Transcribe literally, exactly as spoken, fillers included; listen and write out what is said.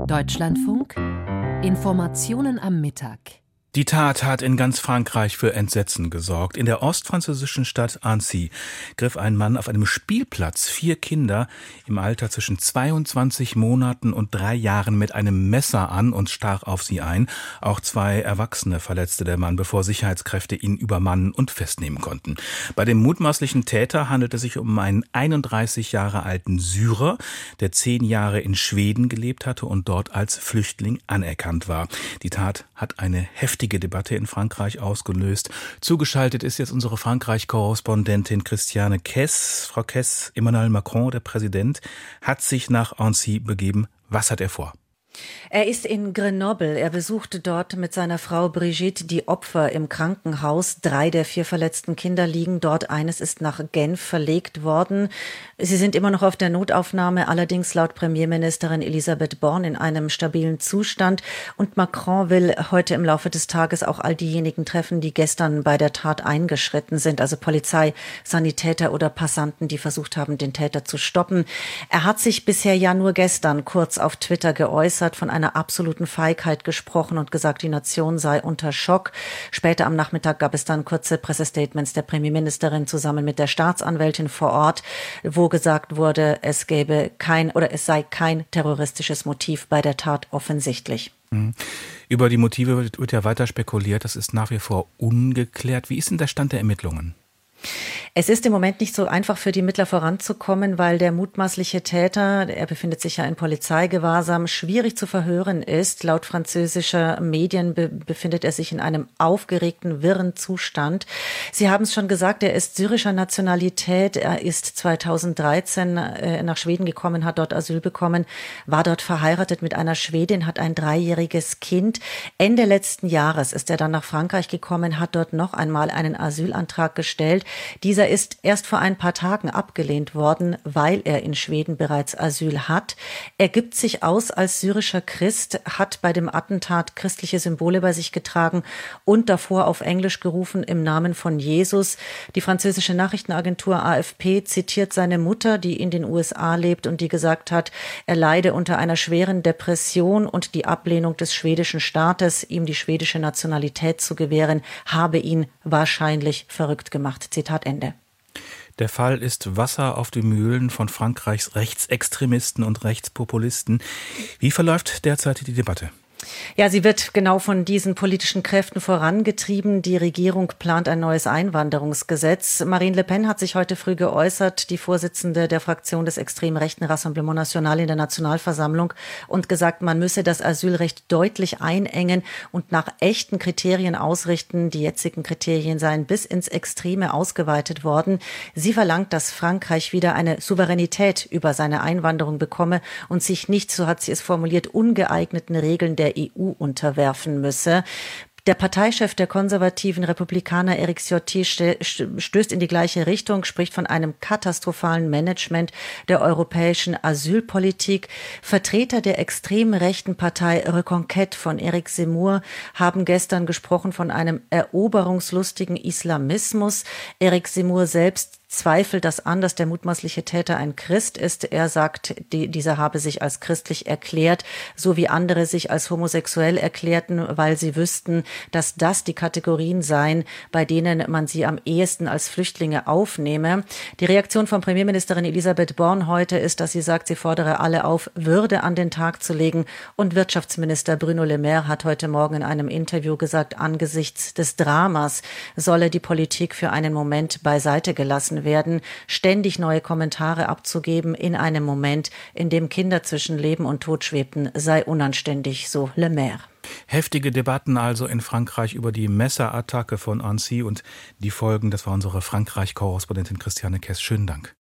Deutschlandfunk Informationen am Mittag. Die Tat hat in ganz Frankreich für Entsetzen gesorgt. In der ostfranzösischen Stadt Annecy griff ein Mann auf einem Spielplatz vier Kinder im Alter zwischen zweiundzwanzig Monaten und drei Jahren mit einem Messer an und stach auf sie ein. Auch zwei Erwachsene verletzte der Mann, bevor Sicherheitskräfte ihn übermannen und festnehmen konnten. Bei dem mutmaßlichen Täter handelt es sich um einen einunddreißig Jahre alten Syrer, der zehn Jahre in Schweden gelebt hatte und dort als Flüchtling anerkannt war. Die Tat hat eine heftige Debatte in Frankreich ausgelöst. Zugeschaltet ist jetzt unsere Frankreich-Korrespondentin Christiane Kess. Frau Kess, Emmanuel Macron, der Präsident, hat sich nach Annecy begeben. Was hat er vor? Er ist in Grenoble. Er besuchte dort mit seiner Frau Brigitte die Opfer im Krankenhaus. Drei der vier verletzten Kinder liegen dort. Eines ist nach Genf verlegt worden. Sie sind immer noch auf der Notaufnahme, allerdings laut Premierministerin Elisabeth Borne in einem stabilen Zustand. Und Macron will heute im Laufe des Tages auch all diejenigen treffen, die gestern bei der Tat eingeschritten sind, also Polizei, Sanitäter oder Passanten, die versucht haben, den Täter zu stoppen. Er hat sich bisher ja nur gestern kurz auf Twitter geäußert, von einer absoluten Feigheit gesprochen und gesagt, die Nation sei unter Schock. Später am Nachmittag gab es dann kurze Pressestatements der Premierministerin zusammen mit der Staatsanwältin vor Ort, wo gesagt wurde, es gäbe kein oder es sei kein terroristisches Motiv bei der Tat offensichtlich. Mhm. Über die Motive wird, wird ja weiter spekuliert. Das ist nach wie vor ungeklärt. Wie ist denn der Stand der Ermittlungen? Es ist im Moment nicht so einfach für die Ermittler voranzukommen, weil der mutmaßliche Täter, er befindet sich ja in Polizeigewahrsam, schwierig zu verhören ist. Laut französischer Medien be- befindet er sich in einem aufgeregten, wirren Zustand. Sie haben es schon gesagt, er ist syrischer Nationalität. Er ist zweitausenddreizehn äh, nach Schweden gekommen, hat dort Asyl bekommen, war dort verheiratet mit einer Schwedin, hat ein dreijähriges Kind. Ende letzten Jahres ist er dann nach Frankreich gekommen, hat dort noch einmal einen Asylantrag gestellt. Dieser ist erst vor ein paar Tagen abgelehnt worden, weil er in Schweden bereits Asyl hat. Er gibt sich aus als syrischer Christ, hat bei dem Attentat christliche Symbole bei sich getragen und davor auf Englisch gerufen im Namen von Jesus. Die französische Nachrichtenagentur A F P zitiert seine Mutter, die in den U S A lebt und die gesagt hat, er leide unter einer schweren Depression und die Ablehnung des schwedischen Staates, ihm die schwedische Nationalität zu gewähren, habe ihn wahrscheinlich verrückt gemacht. Zitat Ende. Der Fall ist Wasser auf die Mühlen von Frankreichs Rechtsextremisten und Rechtspopulisten. Wie verläuft derzeit die Debatte? Ja, sie wird genau von diesen politischen Kräften vorangetrieben. Die Regierung plant ein neues Einwanderungsgesetz. Marine Le Pen hat sich heute früh geäußert, die Vorsitzende der Fraktion des extrem rechten Rassemblement National in der Nationalversammlung, und gesagt, man müsse das Asylrecht deutlich einengen und nach echten Kriterien ausrichten. Die jetzigen Kriterien seien bis ins Extreme ausgeweitet worden. Sie verlangt, dass Frankreich wieder eine Souveränität über seine Einwanderung bekomme und sich nicht, so hat sie es formuliert, ungeeigneten Regeln der E U unterwerfen müsse. Der Parteichef der konservativen Republikaner Éric Ciotti stößt in die gleiche Richtung, spricht von einem katastrophalen Management der europäischen Asylpolitik. Vertreter der extrem rechten Partei Reconquête von Éric Zemmour haben gestern gesprochen von einem eroberungslustigen Islamismus. Éric Zemmour selbst zweifelt das an, dass der mutmaßliche Täter ein Christ ist. Er sagt, die, dieser habe sich als christlich erklärt, so wie andere sich als homosexuell erklärten, weil sie wüssten, dass das die Kategorien seien, bei denen man sie am ehesten als Flüchtlinge aufnehme. Die Reaktion von Premierministerin Elisabeth Borne heute ist, dass sie sagt, sie fordere alle auf, Würde an den Tag zu legen. Und Wirtschaftsminister Bruno Le Maire hat heute Morgen in einem Interview gesagt, angesichts des Dramas solle die Politik für einen Moment beiseite gelassen werden, ständig neue Kommentare abzugeben in einem Moment, in dem Kinder zwischen Leben und Tod schwebten, sei unanständig, so Le Maire. Heftige Debatten also in Frankreich über die Messerattacke von Annecy und die Folgen. Das war unsere Frankreich-Korrespondentin Christiane Kess. Schönen Dank.